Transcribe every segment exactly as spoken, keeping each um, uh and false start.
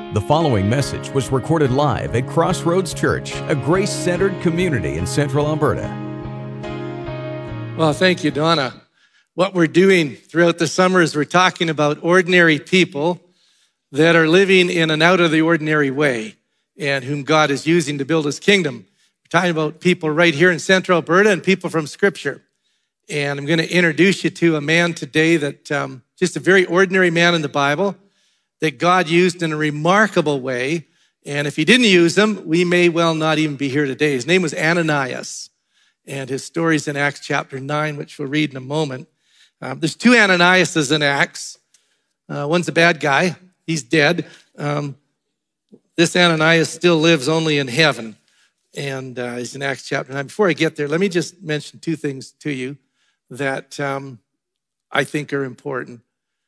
The following message was recorded live at Crossroads Church, a grace-centered community in Central Alberta. Well, thank you, Donna. What we're doing throughout the summer is we're talking about ordinary people that are living in an out-of-the-ordinary way and whom God is using to build his kingdom. We're talking about people right here in Central Alberta and people from Scripture. And I'm going to introduce you to a man today that um, just a very ordinary man in the Bible that God used in a remarkable way. And if he didn't use him, we may well not even be here today. His name was Ananias, and his story's in Acts chapter nine, which we'll read in a moment. Um, there's two Ananiases in Acts. Uh, one's a bad guy. He's dead. Um, this Ananias still lives only in heaven, and uh, he's in Acts chapter nine. Before I get there, let me just mention two things to you that um, I think are important.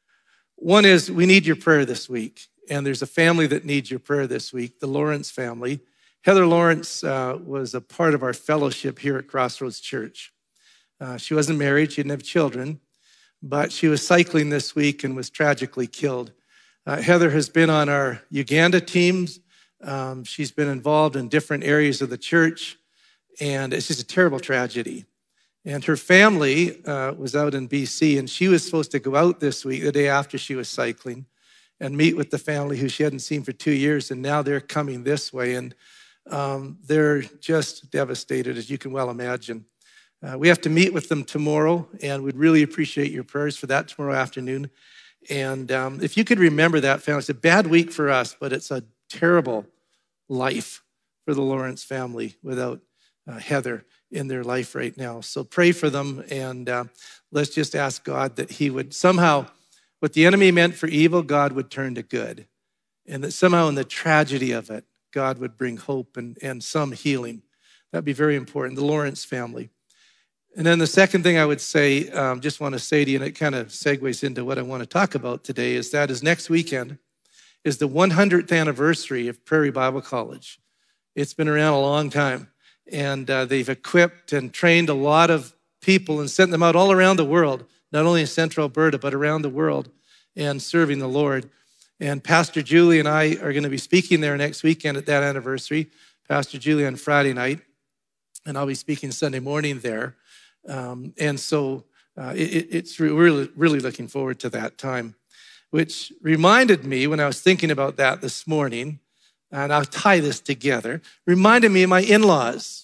One is we need your prayer this week, and there's a family that needs your prayer this week, the Lawrence family. Heather Lawrence uh, was a part of our fellowship here at Crossroads Church. Uh, she wasn't married, she didn't have children, but she was cycling this week and was tragically killed. Uh, Heather has been on our Uganda teams. Um, she's been involved in different areas of the church, and it's just a terrible tragedy. And her family uh, was out in B C, and she was supposed to go out this week, the day after she was cycling, and meet with the family who she hadn't seen for two years, and now they're coming this way, and um, they're just devastated, as you can well imagine. Uh, we have to meet with them tomorrow, and we'd really appreciate your prayers for that tomorrow afternoon. And um, if you could remember that family, it's a bad week for us, but it's a terrible life for the Lawrence family without uh, Heather in their life right now. So pray for them, and uh, let's just ask God that he would somehow, what the enemy meant for evil, God would turn to good. And that somehow in the tragedy of it, God would bring hope and, and some healing. That'd be very important, the Lawrence family. And then the second thing I would say, um, just want to say to you, and it kind of segues into what I want to talk about today, is that is next weekend is the one hundredth anniversary of Prairie Bible College. It's been around a long time. And uh, they've equipped and trained a lot of people and sent them out all around the world, not only in Central Alberta, but around the world and serving the Lord. And Pastor Julie and I are going to be speaking there next weekend at that anniversary. Pastor Julie on Friday night, and I'll be speaking Sunday morning there. Um, and so uh, it, it's really, really looking forward to that time, which reminded me when I was thinking about that this morning, and I'll tie this together, reminded me of my in-laws,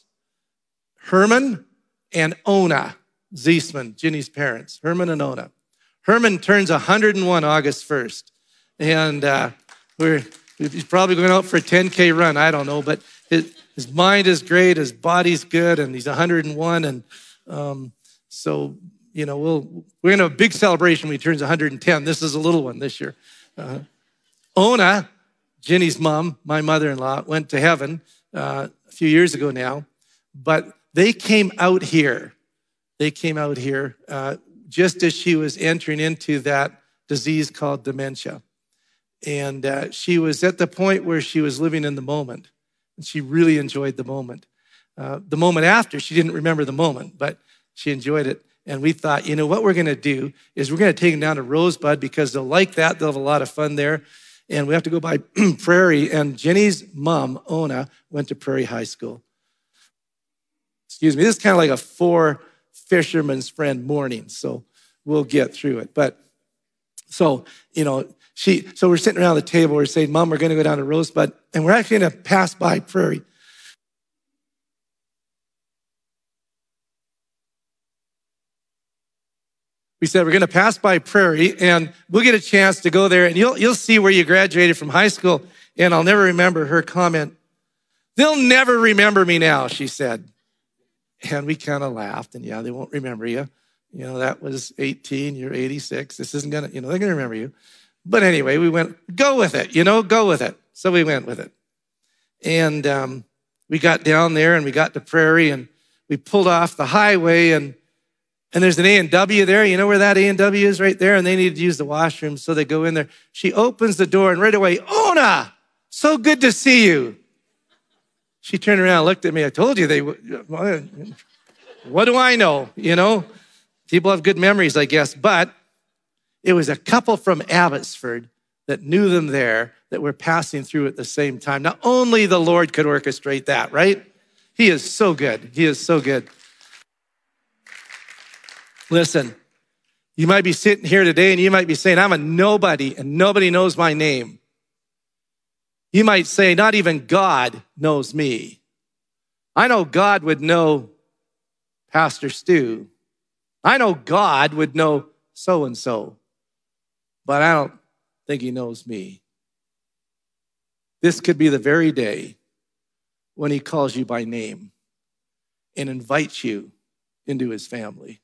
Herman and Ona Ziesman, Ginny's parents, Herman and Ona. Herman turns one hundred and one August first, and uh, we're he's probably going out for a ten K run, I don't know, but his, his mind is great, his body's good, and he's one hundred and one, and um, so, you know, we'll, we're going to have a big celebration when he turns one hundred and ten. This is a little one this year. Uh, Ona, Ginny's mom, my mother-in-law, went to heaven uh, a few years ago now, but they came out here. They came out here uh, just as she was entering into that disease called dementia. And uh, she was at the point where she was living in the moment, and she really enjoyed the moment. Uh, the moment after, she didn't remember the moment, but she enjoyed it. And we thought, you know, what we're going to do is we're going to take them down to Rosebud because they'll like that. They'll have a lot of fun there. And we have to go by Prairie, and Jenny's mom, Ona, went to Prairie High School. Excuse me, this is kind of like a four fisherman's friend morning, so we'll get through it. But so, you know, she, so we're sitting around the table, we're saying, Mom, we're going to go down to Rosebud, and we're actually going to pass by Prairie. We said, we're going to pass by Prairie, and we'll get a chance to go there, and you'll you'll see where you graduated from high school. And I'll never remember her comment. They'll never remember me now, she said. And we kind of laughed, and yeah, they won't remember you. You know, that was eighteen, you're eighty-six. This isn't going to, you know, they're going to remember you. But anyway, we went, go with it, you know, go with it. So we went with it. And um, we got down there, and we got to Prairie, and we pulled off the highway, and And there's an A and W there. You know where that A and W is right there? And they need to use the washroom, so they go in there. She opens the door, and right away, Ona, so good to see you. She turned around and looked at me. I told you they would. What do I know? You know, people have good memories, I guess. But it was a couple from Abbotsford that knew them there that we're passing through at the same time. Now, only the Lord could orchestrate that, right? He is so good. He is so good. Listen, you might be sitting here today and you might be saying, I'm a nobody and nobody knows my name. You might say, not even God knows me. I know God would know Pastor Stu. I know God would know so-and-so, but I don't think he knows me. This could be the very day when he calls you by name and invites you into his family.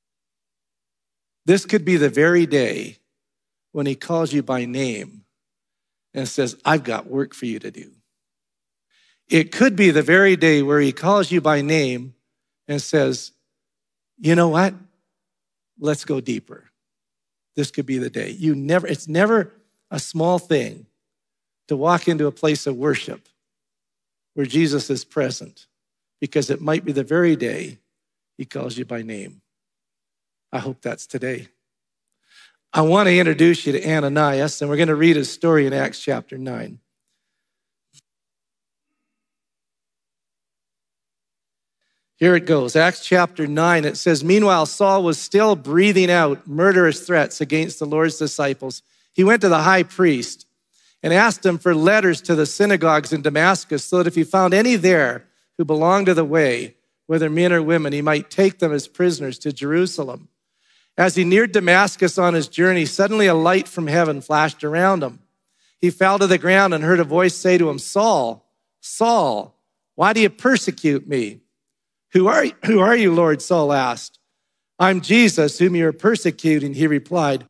This could be the very day when he calls you by name and says, I've got work for you to do. It could be the very day where he calls you by name and says, you know what? Let's go deeper. This could be the day. You never, it's never a small thing to walk into a place of worship where Jesus is present, because it might be the very day he calls you by name. I hope that's today. I want to introduce you to Ananias, and we're going to read his story in Acts chapter nine. Here it goes, Acts chapter nine. It says, meanwhile, Saul was still breathing out murderous threats against the Lord's disciples. He went to the high priest and asked him for letters to the synagogues in Damascus, so that if he found any there who belonged to the way, whether men or women, he might take them as prisoners to Jerusalem. As he neared Damascus on his journey, suddenly a light from heaven flashed around him. He fell to the ground and heard a voice say to him, Saul, Saul, why do you persecute me? Who are, who are you, Lord? Saul asked. I'm Jesus, whom you are persecuting, he replied.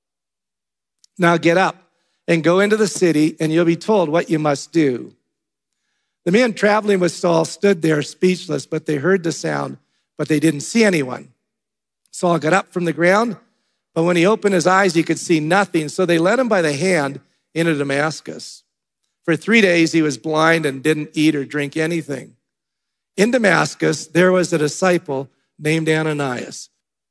Now get up and go into the city, and you'll be told what you must do. The men traveling with Saul stood there speechless, but they heard the sound, but they didn't see anyone. Saul got up from the ground, but when he opened his eyes, he could see nothing. So they led him by the hand into Damascus. For three days, he was blind and didn't eat or drink anything. In Damascus, there was a disciple named Ananias.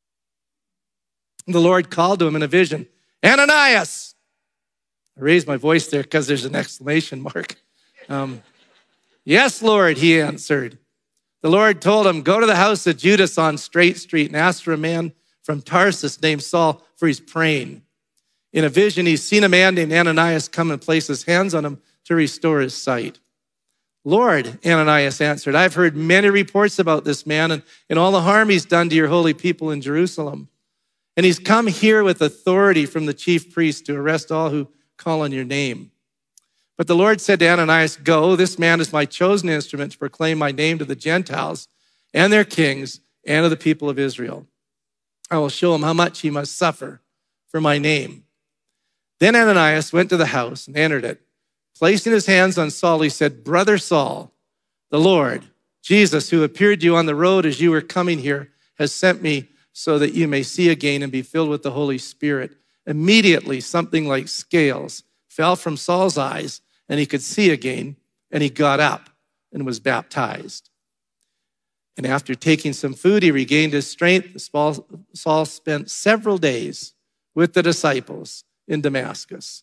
The Lord called to him in a vision, Ananias! I raised my voice there because there's an exclamation mark. Um, yes, Lord, he answered. The Lord told him, go to the house of Judas on Straight Street and ask for a man from Tarsus named Saul, for he's praying. In a vision, he's seen a man named Ananias come and place his hands on him to restore his sight. Lord, Ananias answered, I've heard many reports about this man and, and all the harm he's done to your holy people in Jerusalem. And he's come here with authority from the chief priest to arrest all who call on your name. But the Lord said to Ananias, go, this man is my chosen instrument to proclaim my name to the Gentiles and their kings and to the people of Israel. I will show him how much he must suffer for my name. Then Ananias went to the house and entered it. Placing his hands on Saul, he said, Brother Saul, the Lord, Jesus, who appeared to you on the road as you were coming here, has sent me so that you may see again and be filled with the Holy Spirit. Immediately, something like scales fell from Saul's eyes, and he could see again, and he got up and was baptized. And after taking some food, he regained his strength. Saul spent several days with the disciples in Damascus.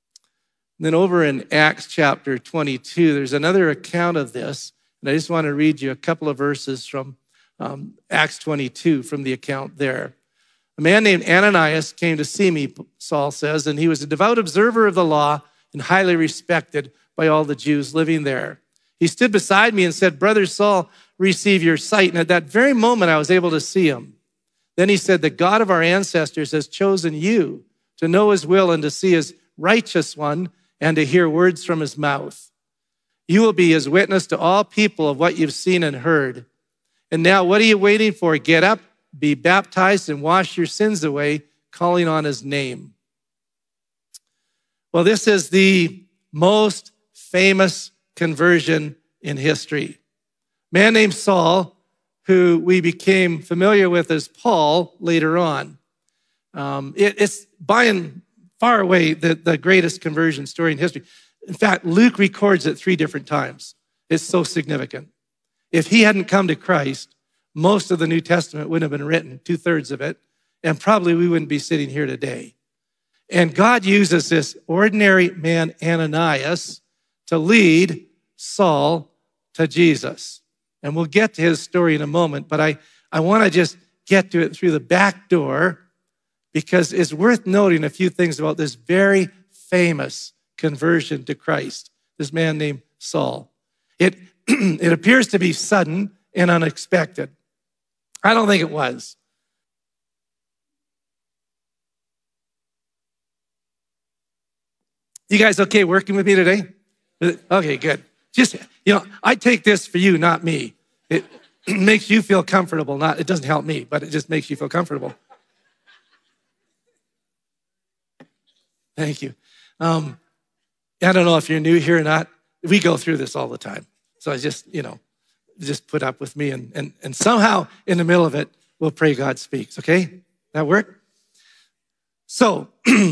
And then over in Acts chapter twenty-two, there's another account of this, and I just want to read you a couple of verses from um, Acts twenty-two from the account there. A man named Ananias came to see me, Saul says, and he was a devout observer of the law and highly respected by all the Jews living there. He stood beside me and said, Brother Saul, receive your sight. And at that very moment, I was able to see him. Then he said, the God of our ancestors has chosen you to know his will and to see his righteous one and to hear words from his mouth. You will be his witness to all people of what you've seen and heard. And now, what are you waiting for? Get up, be baptized, and wash your sins away, calling on his name. Well, this is the most famous conversion in history. A man named Saul, who we became familiar with as Paul later on. Um, it, it's by and far away the, the greatest conversion story in history. In fact, Luke records it three different times. It's so significant. If he hadn't come to Christ, most of the New Testament wouldn't have been written, two-thirds of it, and probably we wouldn't be sitting here today. And God uses this ordinary man, Ananias, to lead Saul to Jesus. And we'll get to his story in a moment, but I, I want to just get to it through the back door because it's worth noting a few things about this very famous conversion to Christ, this man named Saul. It, it appears to be sudden and unexpected. I don't think it was. You guys okay working with me today? Okay, good. Just, you know, I take this for you, not me. It makes you feel comfortable. Not, it doesn't help me, but it just makes you feel comfortable. Thank you. Um, I don't know if you're new here or not. We go through this all the time. So I just, you know, just put up with me and, and, and somehow in the middle of it, we'll pray God speaks, okay? That work? So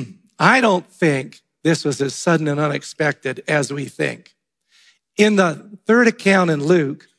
I don't think this was as sudden and unexpected as we think. In the third account in Luke,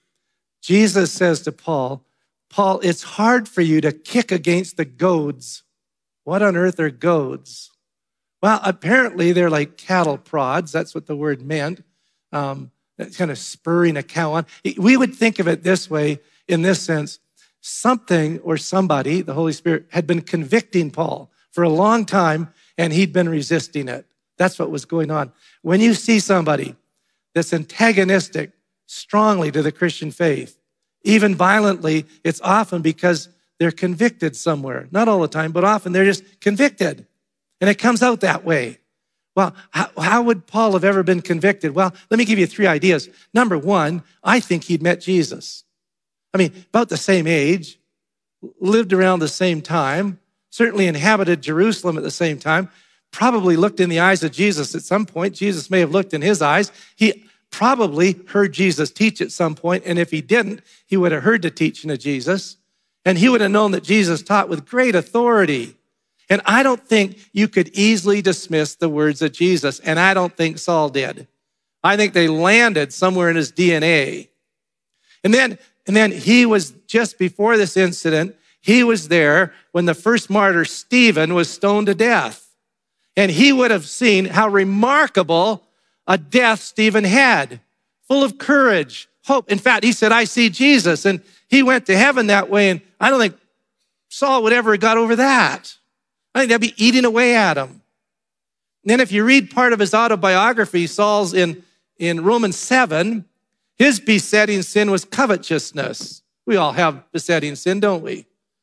Jesus says to Paul, Paul, it's hard for you to kick against the goads. What on earth are goads? Well, apparently they're like cattle prods. That's what the word meant. Um, kind of spurring a cow on. We would think of it this way, in this sense, something or somebody, the Holy Spirit, had been convicting Paul for a long time, and he'd been resisting it. That's what was going on. When you see somebody that's antagonistic strongly to the Christian faith, even violently, it's often because they're convicted somewhere. Not all the time, but often they're just convicted. And it comes out that way. Well, how, how would Paul have ever been convicted? Well, let me give you three ideas. Number one, I think he'd met Jesus. I mean, about the same age, lived around the same time, certainly inhabited Jerusalem at the same time, probably looked in the eyes of Jesus at some point. Jesus may have looked in his eyes. He probably heard Jesus teach at some point, and if he didn't, he would have heard the teaching of Jesus, and he would have known that Jesus taught with great authority. And I don't think you could easily dismiss the words of Jesus, and I don't think Saul did. I think they landed somewhere in his D N A. And then, and then he was, just before this incident, he was there when the first martyr, Stephen, was stoned to death. And he would have seen how remarkable a death Stephen had, full of courage, hope. In fact, he said, I see Jesus. And he went to heaven that way. And I don't think Saul would ever have got over that. I think that'd be eating away at him. And then if you read part of his autobiography, Saul's in, in Romans seven, his besetting sin was covetousness. We all have besetting sin, don't we?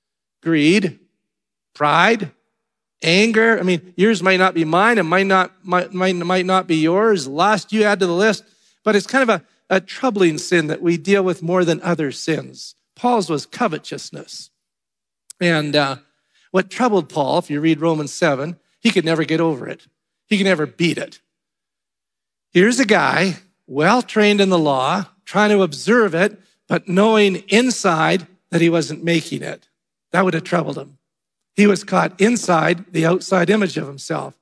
Greed, pride, anger. I mean, yours might not be mine. It might not, might, might, might not be yours. Lust, you add to the list. But it's kind of a, a troubling sin that we deal with more than other sins. Paul's was covetousness. And uh, what troubled Paul, if you read Romans seven, he could never get over it. He could never beat it. Here's a guy, well-trained in the law, trying to observe it, but knowing inside that he wasn't making it. That would have troubled him. He was caught inside the outside image of himself.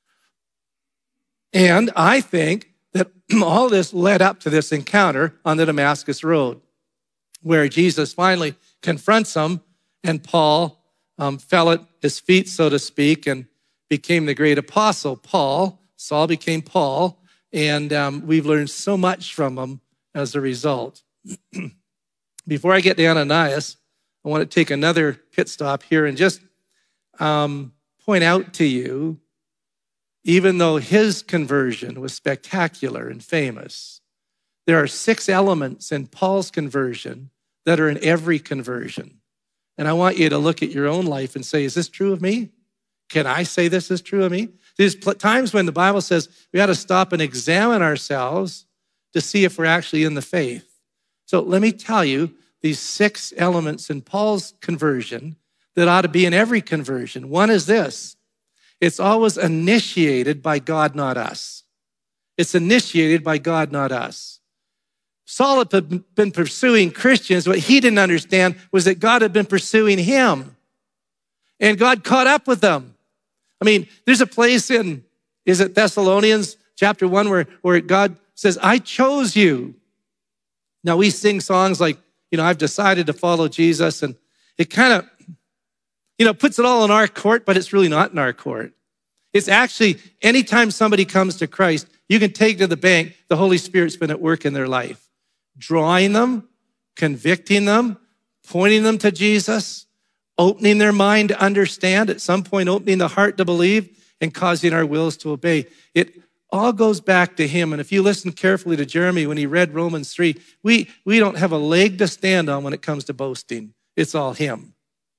And I think that all this led up to this encounter on the Damascus Road, where Jesus finally confronts him, and Paul um, fell at his feet, so to speak, and became the great apostle Paul. Saul became Paul, and um, we've learned so much from him as a result. Before I get to Ananias, I want to take another pit stop here and just um, point out to you, even though his conversion was spectacular and famous, there are six elements in Paul's conversion that are in every conversion. And I want you to look at your own life and say, is this true of me? Can I say this is true of me? There's times when the Bible says we got to stop and examine ourselves to see if we're actually in the faith. So let me tell you these six elements in Paul's conversion that ought to be in every conversion. One is this: it's always initiated by God, not us. It's initiated by God, not us. Saul had been pursuing Christians. What he didn't understand was that God had been pursuing him. And God caught up with them. I mean, there's a place in, is it Thessalonians chapter one, where, where God says, I chose you. Now we sing songs like, you know, I've decided to follow Jesus. And it kind of, you know, puts it all in our court, but it's really not in our court. It's actually, anytime somebody comes to Christ, you can take to the bank, the Holy Spirit's been at work in their life, drawing them, convicting them, pointing them to Jesus, opening their mind to understand, at some point opening the heart to believe, and causing our wills to obey. It all goes back to him. And if you listen carefully to Jeremy when he read Romans three, we, we don't have a leg to stand on when it comes to boasting. It's all him.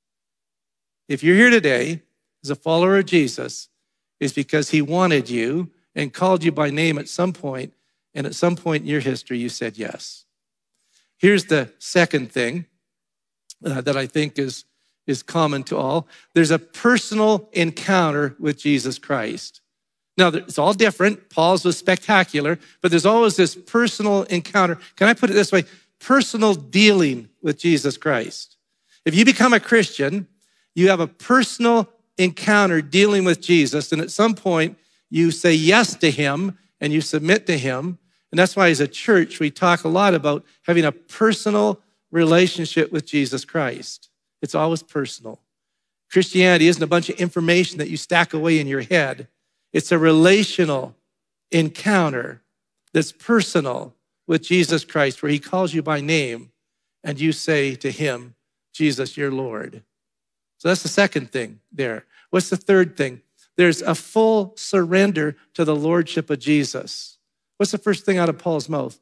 If you're here today as a follower of Jesus, it's because he wanted you and called you by name at some point, and at some point in your history, you said yes. Here's the second thing uh, that I think is, is common to all. There's a personal encounter with Jesus Christ. Now, it's all different. Paul's was spectacular, but there's always this personal encounter. Can I put it this way? Personal dealing with Jesus Christ. If you become a Christian, you have a personal encounter dealing with Jesus, and at some point, you say yes to him and you submit to him. And that's why as a church, we talk a lot about having a personal relationship with Jesus Christ. It's always personal. Christianity isn't a bunch of information that you stack away in your head. It's a relational encounter that's personal with Jesus Christ, where he calls you by name and you say to him, Jesus, you're Lord. So that's the second thing there. What's the third thing? There's a full surrender to the lordship of Jesus. What's the first thing out of Paul's mouth?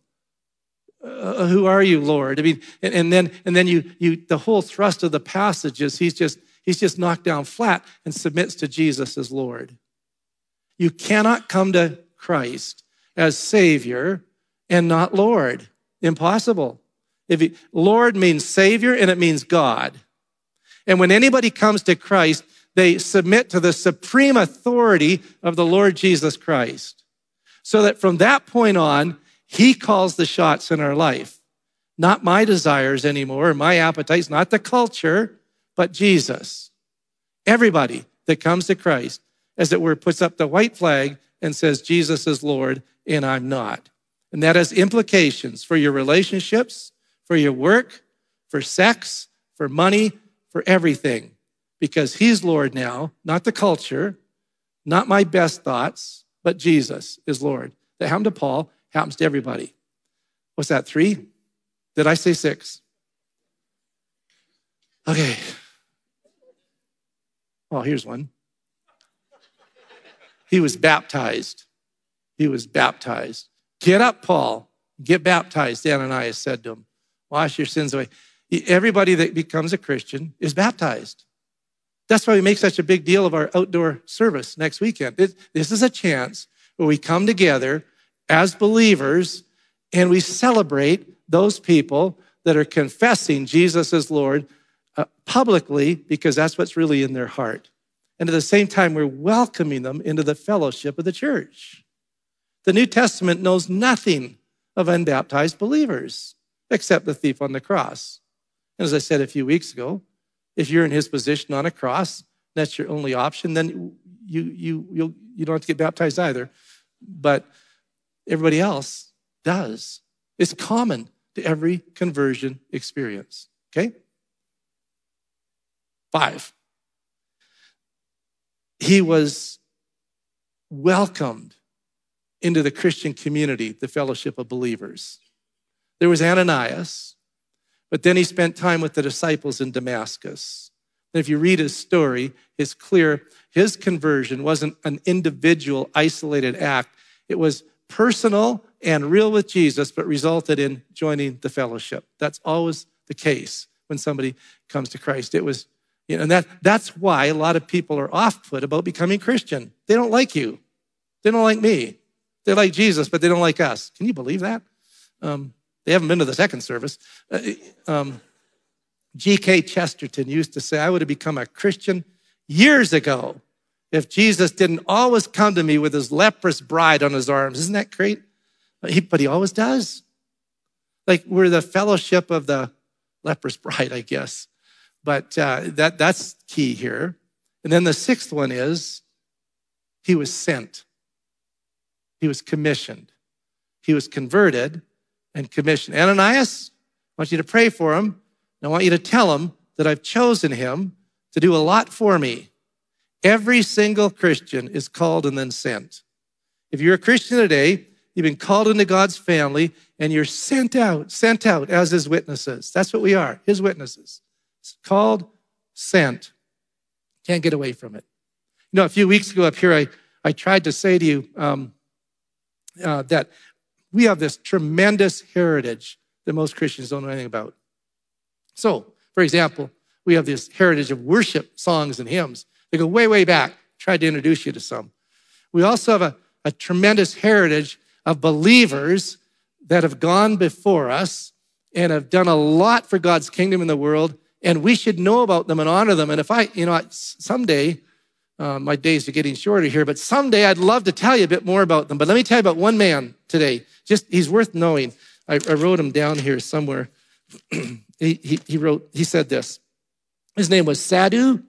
Uh, who are you, Lord? I mean, and, and then and then you you the whole thrust of the passage is he's just he's just knocked down flat and submits to Jesus as Lord. You cannot come to Christ as Savior and not Lord. Impossible. If he, Lord means Savior and it means God. And when anybody comes to Christ, they submit to the supreme authority of the Lord Jesus Christ. So that from that point on, he calls the shots in our life. Not my desires anymore, my appetites, not the culture, but Jesus. Everybody that comes to Christ, as it were, puts up the white flag and says, Jesus is Lord and I'm not. And that has implications for your relationships, for your work, for sex, for money, for everything. Because he's Lord now, not the culture, not my best thoughts, but Jesus is Lord. That happened to Paul, happens to everybody. What's that, three? Did I say six? Okay. Oh, here's one. He was baptized. He was baptized. Get up, Paul. Get baptized, Ananias said to him. Wash your sins away. Everybody that becomes a Christian is baptized. That's why we make such a big deal of our outdoor service next weekend. This is a chance where we come together as believers and we celebrate those people that are confessing Jesus as Lord uh, publicly, because that's what's really in their heart. And at the same time, we're welcoming them into the fellowship of the church. The New Testament knows nothing of unbaptized believers except the thief on the cross. And as I said a few weeks ago, if you're in his position on a cross, that's your only option, then you, you, you'll, you don't have to get baptized either. But everybody else does. It's common to every conversion experience, okay? Five. He was welcomed into the Christian community, the fellowship of believers. There was Ananias, but then he spent time with the disciples in Damascus. And if you read his story, it's clear his conversion wasn't an individual, isolated act. It was personal and real with Jesus, but resulted in joining the fellowship. That's always the case when somebody comes to Christ. It was, you know, and that, that's why a lot of people are off-put about becoming Christian. They don't like you. They don't like me. They like Jesus, but they don't like us. Can you believe that? Um, they haven't been to the second service. Uh, um, G K Chesterton used to say, I would have become a Christian years ago if Jesus didn't always come to me with his leprous bride on his arms. Isn't that great? He, but he always does. Like we're the fellowship of the leprous bride, I guess. But uh, that that's key here. And then the sixth one is he was sent. He was commissioned. He was converted and commissioned. Ananias, I want you to pray for him. And I want you to tell him that I've chosen him to do a lot for me. Every single Christian is called and then sent. If you're a Christian today, you've been called into God's family and you're sent out, sent out as his witnesses. That's what we are, his witnesses. It's called, sent. Can't get away from it. You know, a few weeks ago up here, I, I tried to say to you um, uh, that we have this tremendous heritage that most Christians don't know anything about. So, for example, we have this heritage of worship songs and hymns. They go way, way back. Tried to introduce you to some. We also have a, a tremendous heritage of believers that have gone before us and have done a lot for God's kingdom in the world, and we should know about them and honor them. And if I, you know, someday, uh, my days are getting shorter here, but someday I'd love to tell you a bit more about them. But let me tell you about one man today. Just, he's worth knowing. I, I wrote him down here somewhere. he, he, he wrote, he said this. His name was Sadhu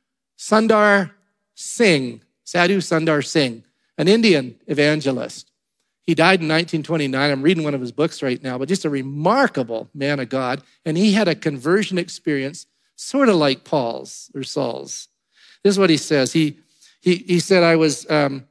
Sundar Singh. Sadhu Sundar Singh, an Indian evangelist. He died in nineteen twenty-nine. I'm reading one of his books right now, but just a remarkable man of God. And he had a conversion experience sort of like Paul's or Saul's. This is what he says. He, he, he said, I was um,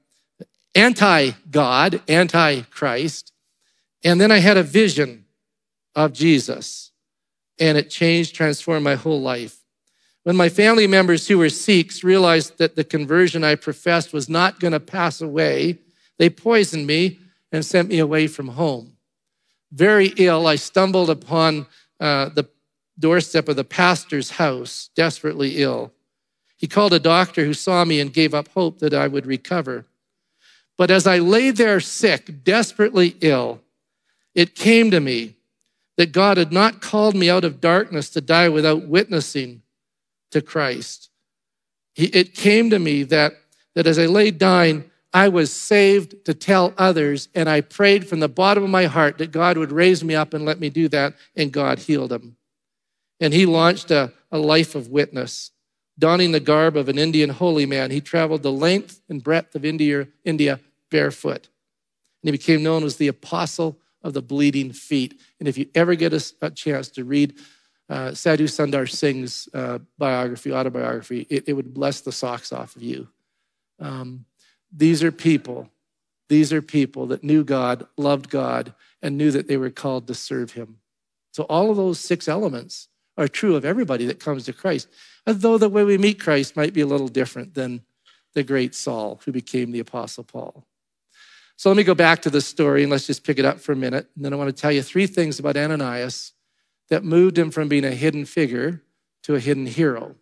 anti-God, anti-Christ, and then I had a vision of Jesus, and it changed, transformed my whole life. When my family members who were Sikhs realized that the conversion I professed was not going to pass away, they poisoned me and sent me away from home. Very ill, I stumbled upon uh, the doorstep of the pastor's house, desperately ill. He called a doctor who saw me and gave up hope that I would recover. But as I lay there sick, desperately ill, it came to me that God had not called me out of darkness to die without witnessing to Christ. He, it came to me that, that as I lay dying, I was saved to tell others, and I prayed from the bottom of my heart that God would raise me up and let me do that, and God healed him. And he launched a, a life of witness. Donning the garb of an Indian holy man, he traveled the length and breadth of India, India barefoot. And he became known as the apostle of the bleeding feet. And if you ever get a, a chance to read uh, Sadhu Sundar Singh's uh, biography, autobiography, it, it would bless the socks off of you. Um, these are people, these are people that knew God, loved God, and knew that they were called to serve him. So all of those six elements are true of everybody that comes to Christ, although the way we meet Christ might be a little different than the great Saul, who became the Apostle Paul. So let me go back to this story, and let's just pick it up for a minute. And then I want to tell you three things about Ananias that moved him from being a hidden figure to a hidden hero.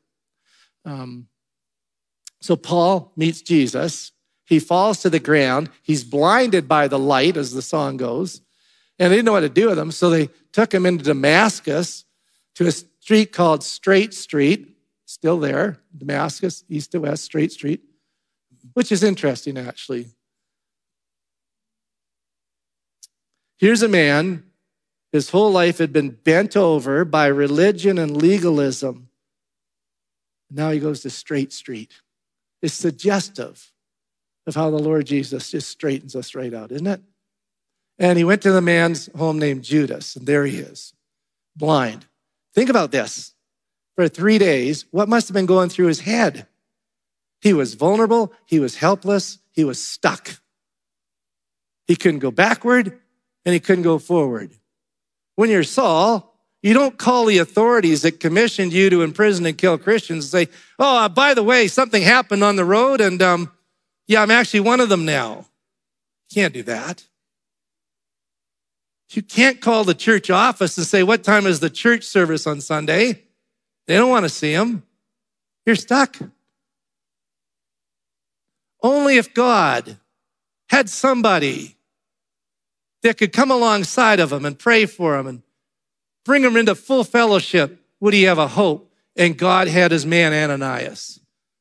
Um, so Paul meets Jesus. He falls to the ground. He's blinded by the light, as the song goes. And they didn't know what to do with him, so they took him into Damascus to a street called Straight Street. Still there, Damascus, east to west, Straight Street, which is interesting, actually. Here's a man, his whole life had been bent over by religion and legalism. Now he goes to Straight Street. It's suggestive of how the Lord Jesus just straightens us right out, isn't it? And he went to the man's home named Judas, and there he is, blind. Think about this. For three days, what must have been going through his head? He was vulnerable, he was helpless, he was stuck. He couldn't go backward, and he couldn't go forward. When you're Saul, you don't call the authorities that commissioned you to imprison and kill Christians and say, oh, uh, by the way, something happened on the road, and um, yeah, I'm actually one of them now. You can't do that. You can't call the church office and say, what time is the church service on Sunday? They don't want to see him. You're stuck. Only if God had somebody that could come alongside of him and pray for him and bring him into full fellowship would he have a hope. And God had his man Ananias.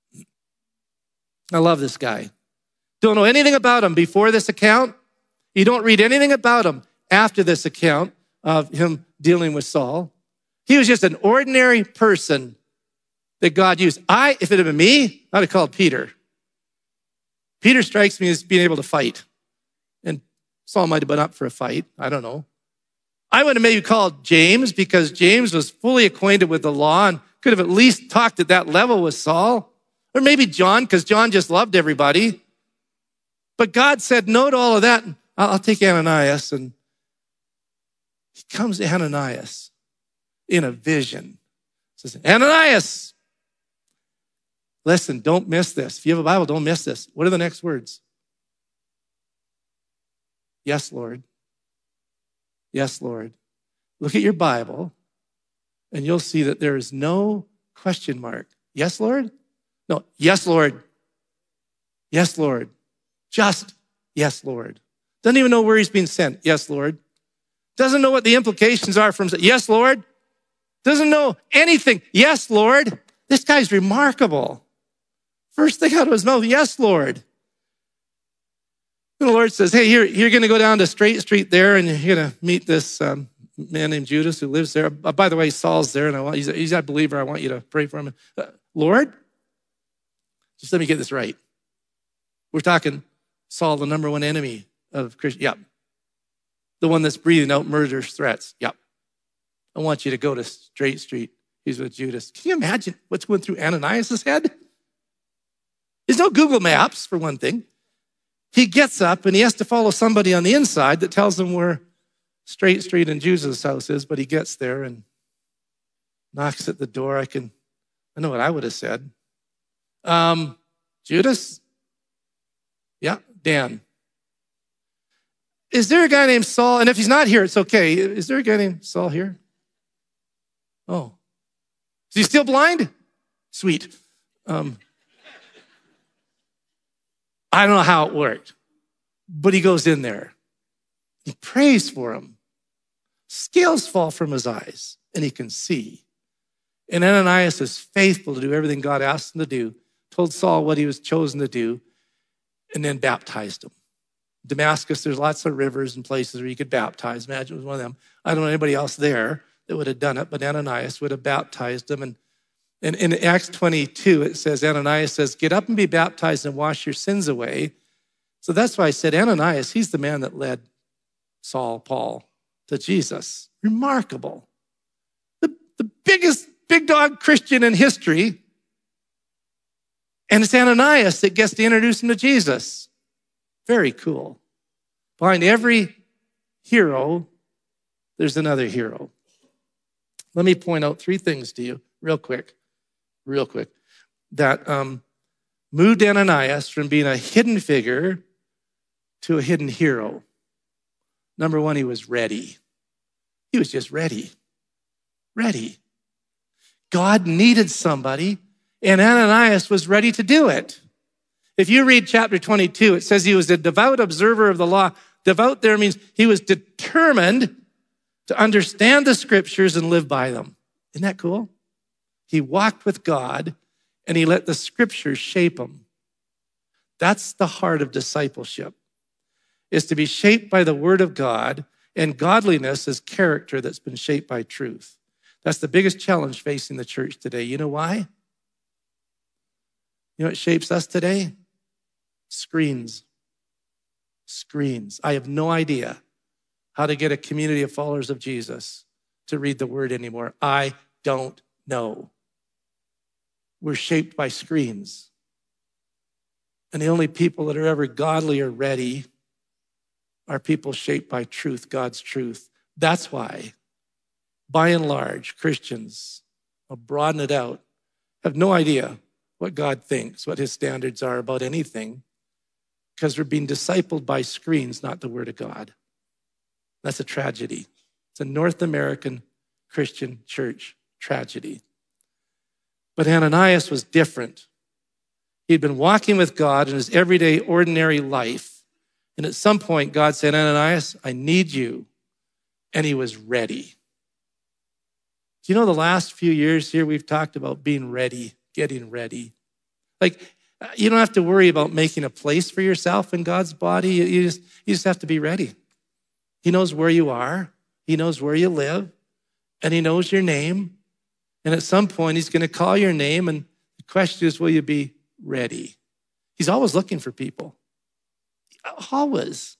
I love this guy. Don't know anything about him before this account. You don't read anything about him after this account of him dealing with Saul. He was just an ordinary person that God used. I, if it had been me, I'd have called Peter. Peter strikes me as being able to fight. And Saul might have been up for a fight. I don't know. I would have maybe called James because James was fully acquainted with the law and could have at least talked at that level with Saul. Or maybe John, because John just loved everybody. But God said no to all of that. I'll take Ananias. And he comes to Ananias in a vision. He says, Ananias, listen, don't miss this. If you have a Bible, don't miss this. What are the next words? Yes, Lord. Yes, Lord. Look at your Bible, and you'll see that there is no question mark. Yes, Lord? No, yes, Lord. Yes, Lord. Just yes, Lord. Doesn't even know where he's being sent. Yes, Lord. Doesn't know what the implications are from, yes, Lord. Doesn't know anything. Yes, Lord. This guy's remarkable. First thing out of his mouth, yes, Lord. And the Lord says, hey, you're, you're going to go down to Straight Street there, and you're going to meet this um, man named Judas who lives there. Uh, by the way, Saul's there, and I want, he's, a, he's a believer. I want you to pray for him. Uh, Lord, just let me get this right. We're talking Saul, the number one enemy of Christians. Yep. The one that's breathing out murderous threats. Yep. I want you to go to Straight Street. He's with Judas. Can you imagine what's going through Ananias' head? There's no Google Maps, for one thing. He gets up and he has to follow somebody on the inside that tells him where Straight Street and Jesus' house is, but he gets there and knocks at the door. I can, I know what I would have said. Um, Judas? Yeah, Dan. Is there a guy named Saul? And if he's not here, it's okay. Is there a guy named Saul here? Oh. Is he still blind? Sweet. Um, I don't know how it worked, but he goes in there. He prays for him. Scales fall from his eyes, and he can see. And Ananias is faithful to do everything God asked him to do, told Saul what he was chosen to do, and then baptized him. Damascus, there's lots of rivers and places where you could baptize. Imagine it was one of them. I don't know anybody else there that would have done it, but Ananias would have baptized him. And in, in Acts twenty-two, it says, Ananias says, get up and be baptized and wash your sins away. So that's why I said Ananias, he's the man that led Saul, Paul, to Jesus. Remarkable. The, the biggest big dog Christian in history. And it's Ananias that gets to introduce him to Jesus. Very cool. Behind every hero, there's another hero. Let me point out three things to you real quick, real quick, that um, moved Ananias from being a hidden figure to a hidden hero. Number one, he was ready. He was just ready. Ready. God needed somebody, and Ananias was ready to do it. If you read chapter twenty-two, it says he was a devout observer of the law. Devout there means he was determined to understand the scriptures and live by them. Isn't that cool? He walked with God and he let the scriptures shape him. That's the heart of discipleship, is to be shaped by the word of God, and godliness is character that's been shaped by truth. That's the biggest challenge facing the church today. You know why? You know what shapes us today? Screens. Screens. I have no idea how to get a community of followers of Jesus to read the word anymore. I don't know. We're shaped by screens. And the only people that are ever godly or ready are people shaped by truth, God's truth. That's why, by and large, Christians, I'll broaden it out, have no idea what God thinks, what his standards are about anything, because we're being discipled by screens, not the word of God. That's a tragedy. It's a North American Christian church tragedy. But Ananias was different. He'd been walking with God in his everyday, ordinary life. And at some point, God said, Ananias, I need you. And he was ready. Do you know the last few years here, we've talked about being ready, getting ready. Like, you don't have to worry about making a place for yourself in God's body. You just, you just have to be ready. He knows where you are. He knows where you live. And he knows your name. And at some point, he's going to call your name. And the question is, will you be ready? He's always looking for people. Always.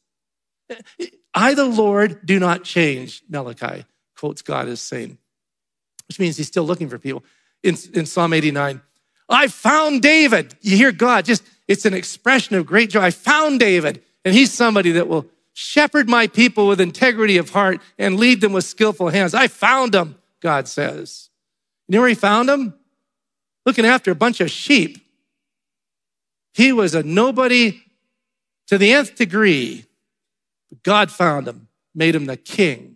I, the Lord, do not change, Malachi quotes God as saying, which means he's still looking for people. In, in Psalm eighty-nine, I found David. You hear God, just, it's an expression of great joy. I found David, and he's somebody that will shepherd my people with integrity of heart and lead them with skillful hands. I found him, God says. You know where he found him? Looking after a bunch of sheep. He was a nobody to the nth degree. But God found him, made him the king.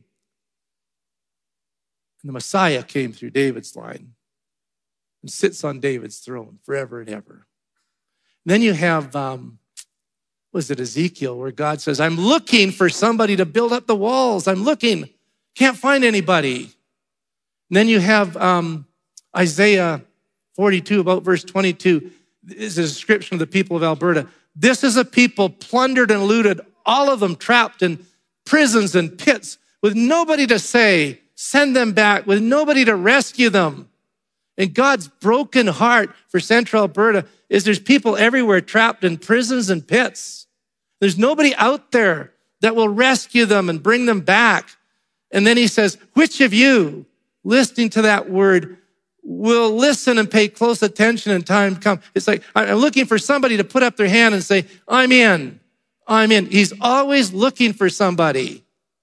And the Messiah came through David's line and sits on David's throne forever and ever. And then you have, um, was it Ezekiel, where God says, I'm looking for somebody to build up the walls. I'm looking, can't find anybody. And then you have um, Isaiah forty-two, about verse twenty-two, is a description of the people of Alberta. This is a people plundered and looted, all of them trapped in prisons and pits with nobody to say, send them back, with nobody to rescue them. And God's broken heart for Central Alberta is there's people everywhere trapped in prisons and pits. There's nobody out there that will rescue them and bring them back. And then he says, which of you, listening to that word, will listen and pay close attention in time to come? It's like, I'm looking for somebody to put up their hand and say, I'm in, I'm in. He's always looking for somebody.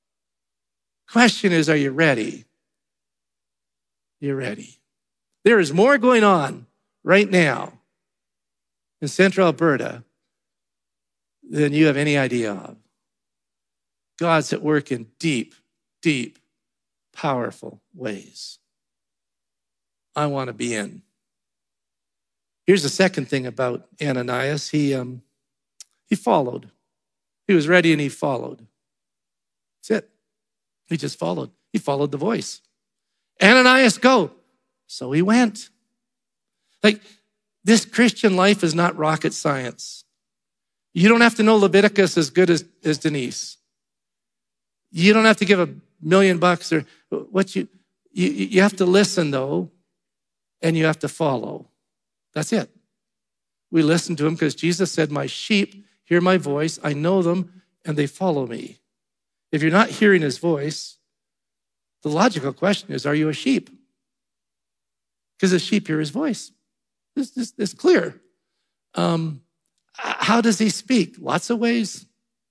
Question is, are you ready? You're ready. There is more going on right now in Central Alberta than you have any idea of. God's at work in deep, deep, powerful ways. I want to be in. Here's the second thing about Ananias. He, um, he followed. He was ready and he followed. That's it. He just followed. He followed the voice. Ananias, go. So he went. Like, this Christian life is not rocket science. You don't have to know Leviticus as good as, as Denise. You don't have to give a million bucks or what you, you, you have to listen though, and you have to follow. That's it. We listen to him because Jesus said, my sheep hear my voice. I know them and they follow me. If you're not hearing his voice, the logical question is, are you a sheep? Because the sheep hear his voice. This is this, this clear. Um, how does he speak? Lots of ways.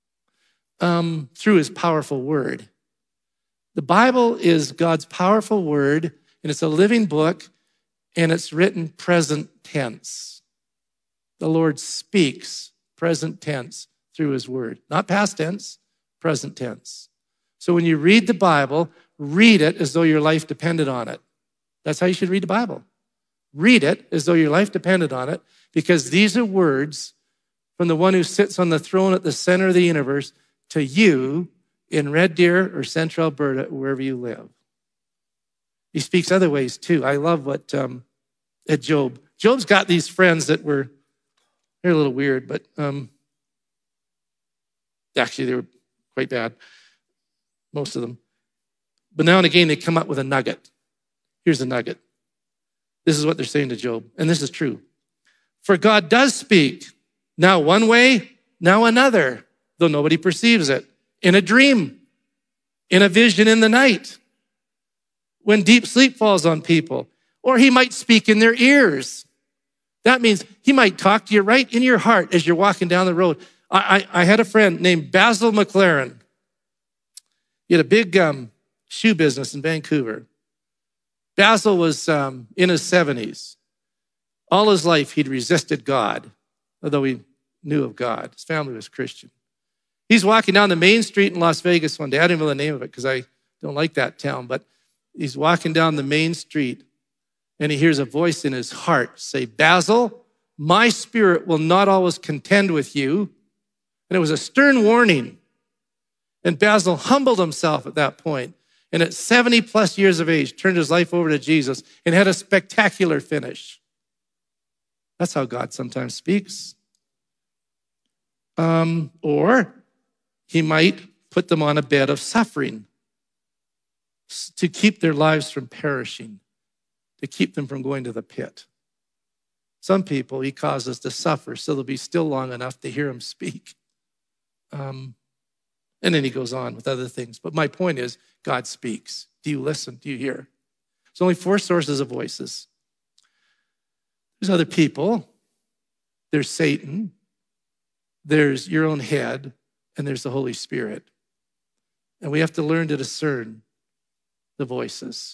Um, through his powerful word. The Bible is God's powerful word, and it's a living book, and it's written present tense. The Lord speaks present tense through his word. Not past tense, present tense. So when you read the Bible, read it as though your life depended on it. That's how you should read the Bible. Read it as though your life depended on it, because these are words from the one who sits on the throne at the center of the universe to you in Red Deer or Central Alberta, wherever you live. He speaks other ways too. I love what um, at Job. Job's got these friends that were, they're a little weird, but um, actually they were quite bad, most of them. But now and again, they come up with a nugget. Here's a nugget. This is what they're saying to Job, and this is true. For God does speak, now one way, now another, though nobody perceives it, in a dream, in a vision in the night, when deep sleep falls on people, or he might speak in their ears. That means he might talk to you right in your heart as you're walking down the road. I, I, I had a friend named Basil McLaren. He had a big um, shoe business in Vancouver. Basil was um, in his seventies. All his life, he'd resisted God, although he knew of God. His family was Christian. He's walking down the main street in Las Vegas one day. I don't know the name of it because I don't like that town, but he's walking down the main street and he hears a voice in his heart say, Basil, my spirit will not always contend with you. And it was a stern warning. And Basil humbled himself at that point. And at seventy plus years of age, turned his life over to Jesus and had a spectacular finish. That's how God sometimes speaks. Um, or he might put them on a bed of suffering to keep their lives from perishing, to keep them from going to the pit. Some people he causes to suffer so they'll be still long enough to hear him speak. Um, and then he goes on with other things. But my point is, God speaks. Do you listen? Do you hear? There's only four sources of voices. There's other people. There's Satan. There's your own head. And there's the Holy Spirit. And we have to learn to discern the voices.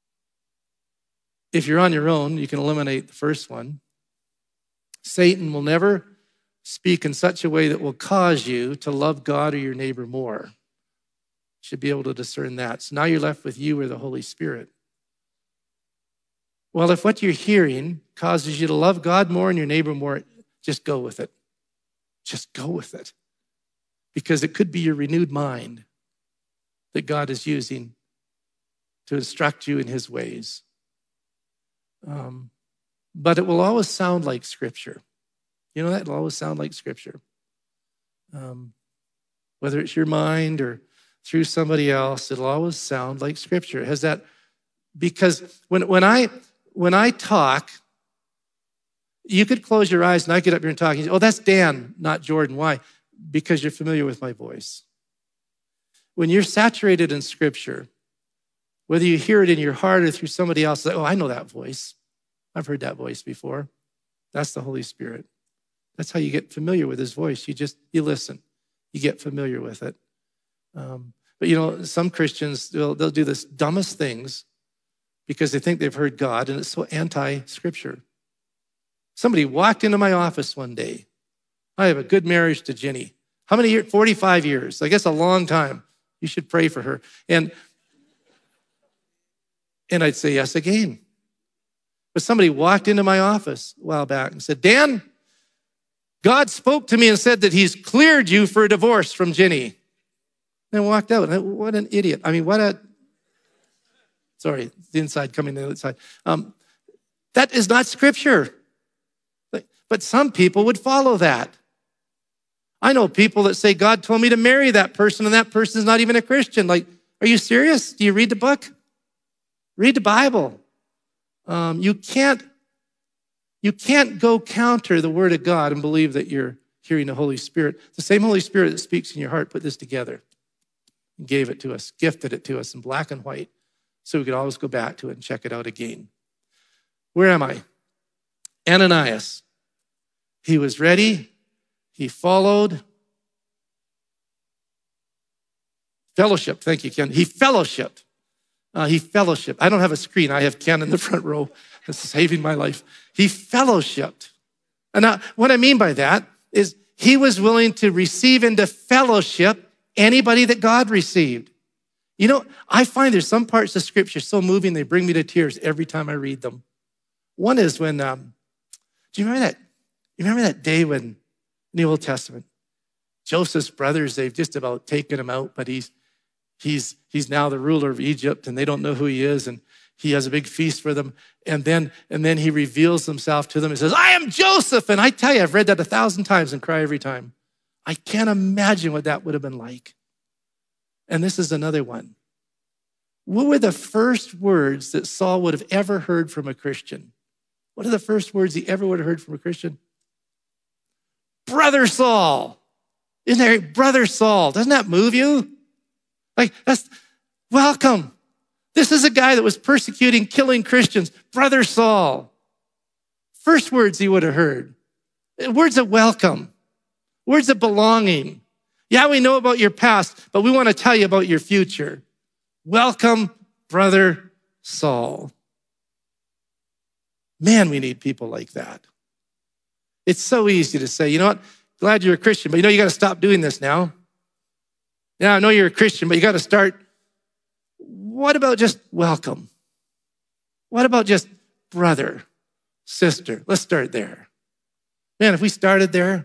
If you're on your own, you can eliminate the first one. Satan will never speak in such a way that will cause you to love God or your neighbor more. You should be able to discern that. So now you're left with you or the Holy Spirit. Well, if what you're hearing causes you to love God more and your neighbor more, just go with it. Just go with it. Because it could be your renewed mind that God is using to instruct you in his ways. Um, but it will always sound like Scripture. You know that? It'll always sound like Scripture. Um, whether it's your mind or through somebody else, it'll always sound like Scripture. It has that, because when, when, I, when I talk, you could close your eyes and I get up here and talk. And you say, oh, that's Dan, not Jordan. Why? Because you're familiar with my voice. When you're saturated in Scripture, whether you hear it in your heart or through somebody else, like, oh, I know that voice. I've heard that voice before. That's the Holy Spirit. That's how you get familiar with his voice. You just, you listen. You get familiar with it. Um, but you know, some Christians, they'll, they'll do this dumbest things because they think they've heard God, and it's so anti-Scripture. Somebody walked into my office one day. I have a good marriage to Ginny. How many years? forty-five years. I guess a long time. You should pray for her. And, and I'd say yes again. But somebody walked into my office a while back and said, Dan, God spoke to me and said that he's cleared you for a divorce from Ginny. And I walked out. And what an idiot. I mean, what a, sorry, the inside coming to the outside. Um, that is not Scripture. But some people would follow that. I know people that say, God told me to marry that person, and that person's not even a Christian. Like, are you serious? Do you read the book? Read the Bible. Um, you can't, you can't go counter the Word of God and believe that you're hearing the Holy Spirit. The same Holy Spirit that speaks in your heart put this together and gave it to us, gifted it to us in black and white, so we could always go back to it and check it out again. Where am I? Ananias. He was ready. He followed. Fellowship. Thank you, Ken. He fellowshipped. Uh, he fellowshipped. I don't have a screen. I have Ken in the front row. This is saving my life. He fellowshipped. And now, what I mean by that is he was willing to receive into fellowship anybody that God received. You know, I find there's some parts of Scripture so moving, they bring me to tears every time I read them. One is when, um, do you remember that? You remember that day when, in the Old Testament, Joseph's brothers, they've just about taken him out, but he's he's he's now the ruler of Egypt, and they don't know who he is, and he has a big feast for them, and then and then he reveals himself to them and says, I am Joseph. And I tell you, I've read that a thousand times and cry every time. I can't imagine what that would have been like. And this is another one. What were the first words that Saul would have ever heard from a Christian? What are the first words he ever would have heard from a Christian? Brother Saul. Isn't there, Brother Saul? Doesn't that move you? Like, that's, welcome. This is a guy that was persecuting, killing Christians. Brother Saul. First words he would have heard. Words of welcome. Words of belonging. Yeah, we know about your past, but we want to tell you about your future. Welcome, Brother Saul. Man, we need people like that. It's so easy to say, you know what? Glad you're a Christian, but you know, you got to stop doing this now. Yeah, I know you're a Christian, but you got to start. What about just welcome? What about just brother, sister? Let's start there. Man, if we started there,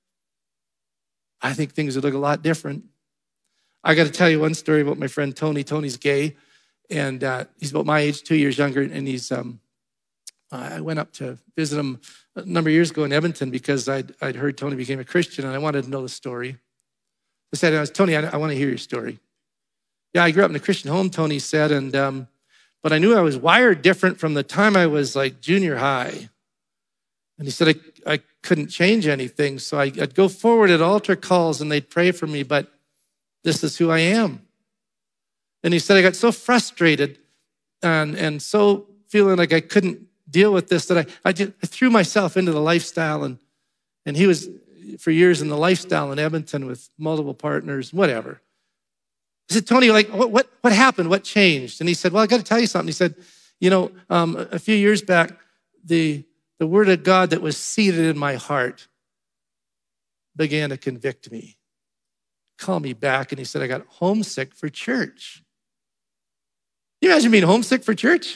I think things would look a lot different. I got to tell you one story about my friend Tony. Tony's gay, and uh, he's about my age, two years younger, and he's, um, I went up to visit him a number of years ago in Edmonton because I'd, I'd heard Tony became a Christian, and I wanted to know the story. I said, Tony, I, I want to hear your story. Yeah, I grew up in a Christian home, Tony said, and um, but I knew I was wired different from the time I was like junior high. And he said, I, I couldn't change anything, so I, I'd go forward at altar calls, and they'd pray for me, but this is who I am. And he said, I got so frustrated and, and so feeling like I couldn't deal with this that I, I, did, I threw myself into the lifestyle, and, and he was for years in the lifestyle in Edmonton with multiple partners, whatever. I said, Tony, like, what, what, what happened? What changed? And he said, well, I got to tell you something. He said, you know, um, a few years back, the, the word of God that was seated in my heart began to convict me, call me back. And he said, I got homesick for church. Can you imagine being homesick for church?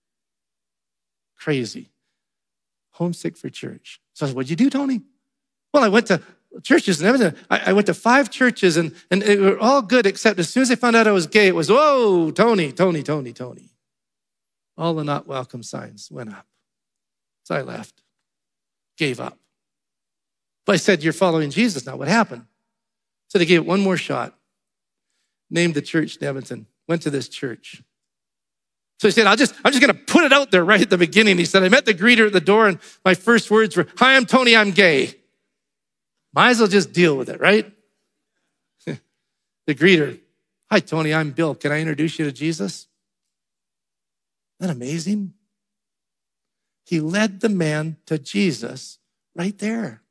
Crazy. Homesick for church. So I said, what'd you do, Tony? Well, I went to churches and everything. I, I went to five churches and, and they were all good, except as soon as they found out I was gay, it was, whoa, Tony, Tony, Tony, Tony. All the not welcome signs went up. So I left, gave up. But I said, you're following Jesus now. What happened? So they gave it one more shot, named the church in Edmonton, went to this church. So he said, I'll just, I'm just going to put it out there right at the beginning. He said, I met the greeter at the door and my first words were, hi, I'm Tony, I'm gay. Might as well just deal with it, right? The greeter, hi, Tony, I'm Bill. Can I introduce you to Jesus? Isn't that amazing? He led the man to Jesus right there.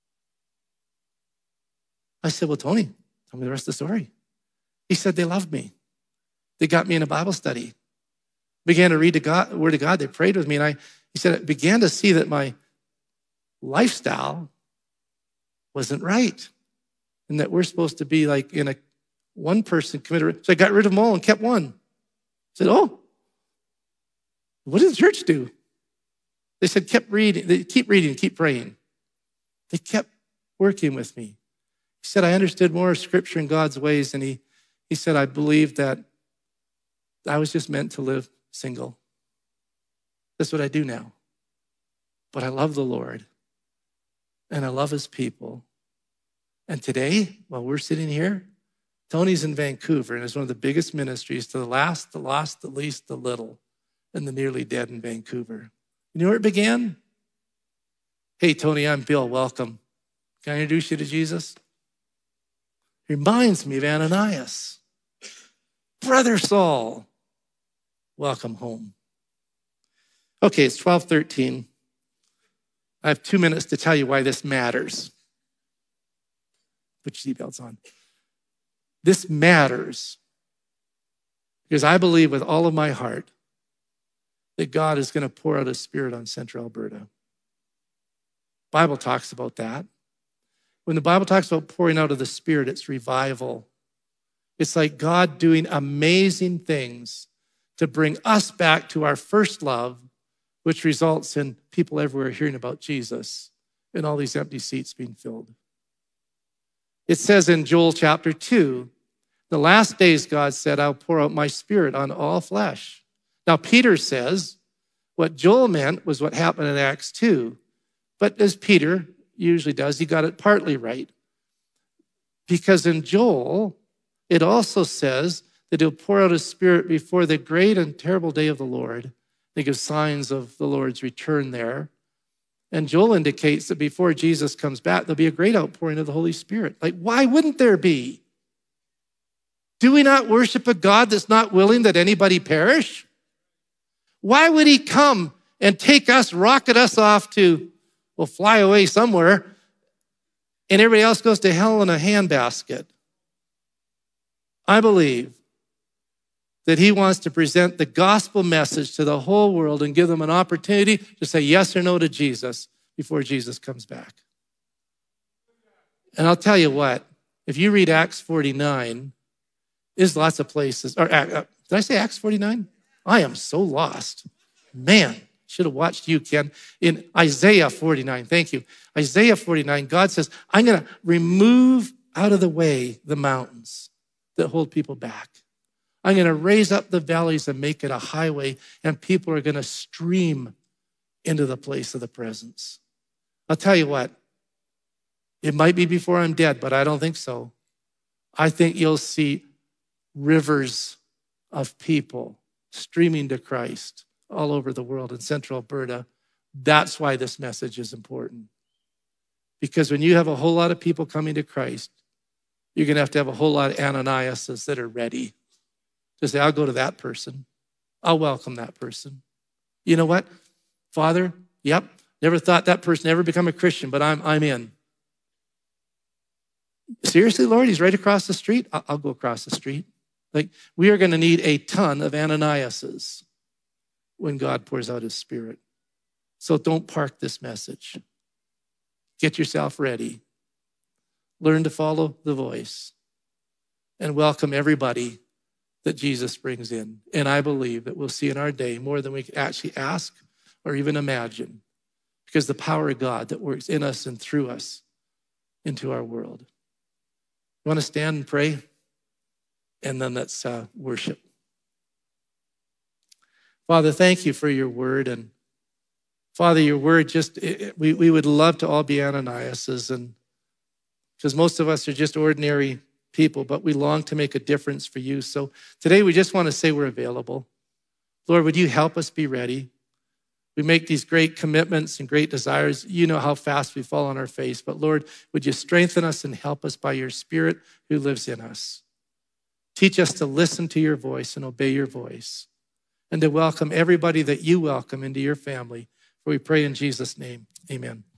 I said, well, Tony, tell me the rest of the story. He said, they loved me. They got me in a Bible study. Began to read the God, word of God. They prayed with me. And I, he said, I began to see that my lifestyle wasn't right. And that we're supposed to be like in a one person committed. So I got rid of them all and kept one. I said, oh, what did the church do? They said, kept reading, they keep reading, keep praying. They kept working with me. He said, I understood more of scripture and God's ways. And he, he said, I believed that I was just meant to live single. That's what I do now. But I love the Lord and I love his people. And today, while we're sitting here, Tony's in Vancouver and is one of the biggest ministries to the last, the lost, the least, the little, and the nearly dead in Vancouver. You know where it began? Hey, Tony, I'm Bill. Welcome. Can I introduce you to Jesus? Reminds me of Ananias. Brother Saul, welcome home. Okay, it's twelve thirteen. I have two minutes to tell you why this matters. Put your seatbelts on. This matters because I believe with all of my heart that God is going to pour out his Spirit on Central Alberta. The Bible talks about that. When the Bible talks about pouring out of the Spirit, it's revival. It's like God doing amazing things to bring us back to our first love, which results in people everywhere hearing about Jesus and all these empty seats being filled. It says in Joel chapter two, the last days, God said, I'll pour out my Spirit on all flesh. Now, Peter says what Joel meant was what happened in Acts two. But as Peter usually does, he got it partly right. Because in Joel, it also says that he'll pour out his Spirit before the great and terrible day of the Lord. They give signs of the Lord's return there. And Joel indicates that before Jesus comes back, there'll be a great outpouring of the Holy Spirit. Like, why wouldn't there be? Do we not worship a God that's not willing that anybody perish? Why would he come and take us, rocket us off to, well, fly away somewhere, and everybody else goes to hell in a handbasket? I believe that he wants to present the gospel message to the whole world and give them an opportunity to say yes or no to Jesus before Jesus comes back. And I'll tell you what, if you read Acts forty-nine, there's lots of places. Or uh, did I say Acts forty-nine? I am so lost. Man, should have watched you, Ken. In Isaiah forty-nine, thank you. Isaiah forty-nine, God says, I'm going to remove out of the way the mountains that hold people back. I'm going to raise up the valleys and make it a highway, and people are going to stream into the place of the presence. I'll tell you what, it might be before I'm dead, but I don't think so. I think you'll see rivers of people streaming to Christ all over the world in Central Alberta. That's why this message is important. Because when you have a whole lot of people coming to Christ, you're going to have to have a whole lot of Ananiases that are ready to say, I'll go to that person. I'll welcome that person. You know what? Father, yep, never thought that person ever become a Christian, but I'm, I'm in. Seriously, Lord, he's right across the street? I'll, I'll go across the street. Like, we are going to need a ton of Ananiases when God pours out his Spirit. So don't park this message. Get yourself ready. Learn to follow the voice and welcome everybody that Jesus brings in. And I believe that we'll see in our day more than we can actually ask or even imagine, because the power of God that works in us and through us into our world. You want to stand and pray? And then let's uh, worship. Father, thank you for your word. And Father, your word just, it, we, we would love to all be Ananiases, and because most of us are just ordinary people, but we long to make a difference for you. So today we just want to say we're available. Lord, would you help us be ready? We make these great commitments and great desires. You know how fast we fall on our face, but Lord, would you strengthen us and help us by your Spirit who lives in us? Teach us to listen to your voice and obey your voice, and to welcome everybody that you welcome into your family. For we pray in Jesus' name, amen.